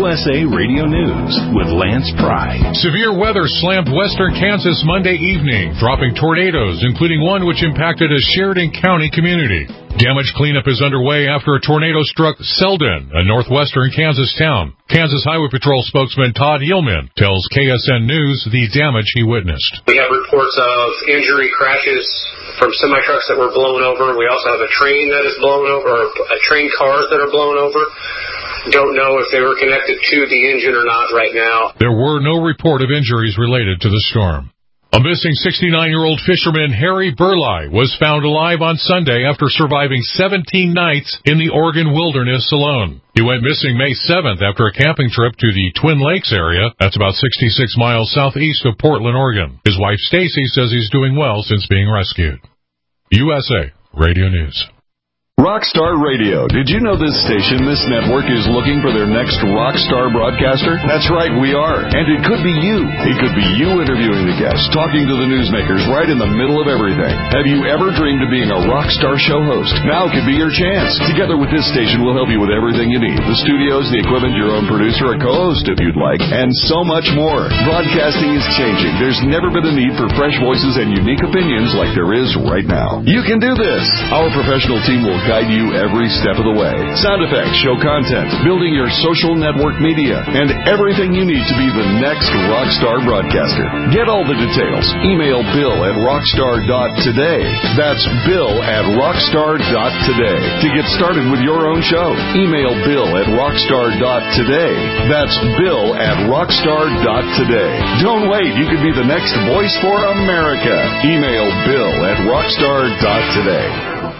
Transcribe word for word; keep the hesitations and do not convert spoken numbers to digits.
U S A Radio News with Lance Pry. Severe weather slammed western Kansas Monday evening, dropping tornadoes, including one which impacted a Sheridan County community. Damage cleanup is underway after a tornado struck Selden, a northwestern Kansas town. Kansas Highway Patrol spokesman Todd Yeilman tells K S N News the damage he witnessed. We have reports of injury crashes from semi-trucks that were blown over. We also have a train that is blown over, or a train cars that are blown over. Don't know if they were connected to the engine or not right now. There were no report of injuries related to the storm. A missing sixty-nine-year-old fisherman, Harry Burleigh, was found alive on Sunday after surviving seventeen nights in the Oregon wilderness alone. He went missing May seventh after a camping trip to the Twin Lakes area. That's about sixty-six miles southeast of Portland, Oregon. His wife, Stacy, says he's doing well since being rescued. U S A Radio News. Rockstar Radio. Did you know this station, this network, is looking for their next rockstar broadcaster? That's right, we are. And it could be you. It could be you interviewing the guests, talking to the newsmakers right in the middle of everything. Have you ever dreamed of being a rockstar show host? Now could be your chance. Together with this station, we'll help you with everything you need. The studios, the equipment, your own producer, a co-host if you'd like, and so much more. Broadcasting is changing. There's never been a need for fresh voices and unique opinions like there is right now. You can do this. Our professional team will guide you every step of the way. Sound effects, show content, building your social network media, and everything you need to be the next rockstar broadcaster. Get all the details. Email Bill at rockstar dot today. That's Bill at rockstar dot today. To get started with your own show, email Bill at rockstar dot today. That's Bill at rockstar dot today. Don't wait. You could be the next voice for America. Email Bill at rockstar dot today.